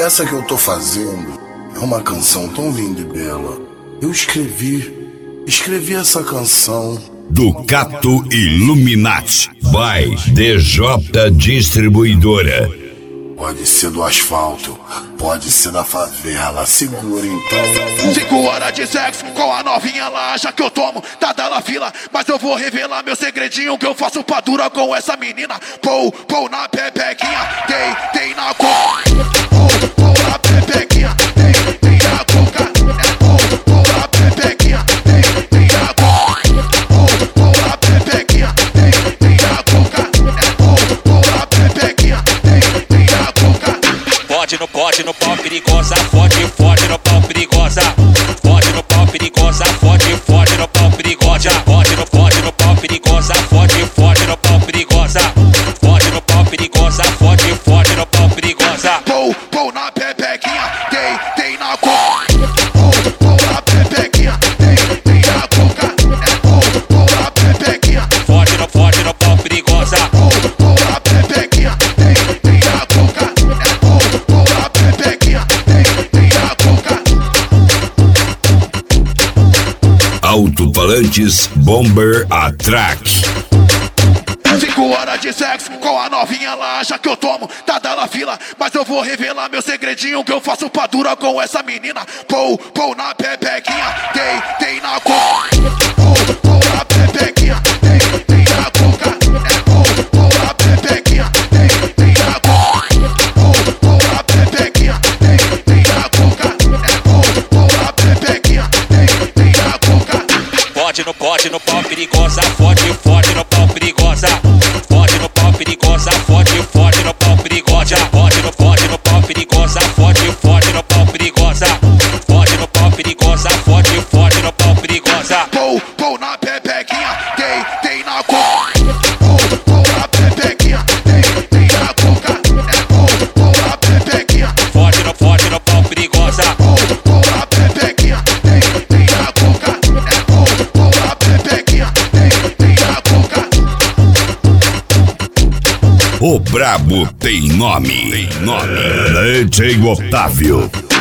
Essa que eu tô fazendo é uma canção tão linda e bela. Eu escrevi essa canção. Ducato Illuminati by DJ Distribuidora. Pode ser do asfalto, pode ser da favela, segura então. 5 horas de sexo com a novinha lá, já que eu tomo, tá dando a fila. Mas eu vou revelar meu segredinho que eu faço pra dura com essa menina. Pou na pepequinha, tem na coca. Pou na pepequinha, tem na coca. Pou na pepequinha, tem na coca. Pou na pepequinha, tem na coca. Pou na pepequinha, tem na coca. Pode no pau perigosa, fode no pau perigosa. Fode no pau perigosa, fode no pau perigosa. Fode no pau perigosa, fode no pau perigosa. Fode no pau perigosa, fode no pau perigosa. Pou na pepequinha, tem na coca. Pou na pepequinha, tem na coca. Pou na pepequinha, fode no pau perigosa. Pou na pepequinha, tem na coca. Pou na pepequinha, tem na coca. Alto-falantes Bomber Atrack. 5 horas de sexo com a novinha lá, já que eu tomo, tá dando a fila. Mas eu vou revelar meu segredinho que eu faço pra dura com essa menina. Pou na pepequinha, tem na coca. Pou na pepequinha, tem na coca. Pou na pepequinha, tem na coca. Pou na pepequinha, tem na coca. Pou na pepequinha, tem na coca. Pode no pau perigosa, fode no pau perigosa. Fode no pau perigosa, fode no pau perigosa. Fode no pau perigosa, fode no pau perigosa. Fode no pau perigosa, fode no pau perigosa. Pou na pepequinha, tem na coca. Pou na pepequinha, tem na coca. Pou na pepequinha, fode no pau perigosa. Pou na pepequinha, tem na coca. Pou na pepequinha, tem na coca. O brabo tem nome. DJ Otávio.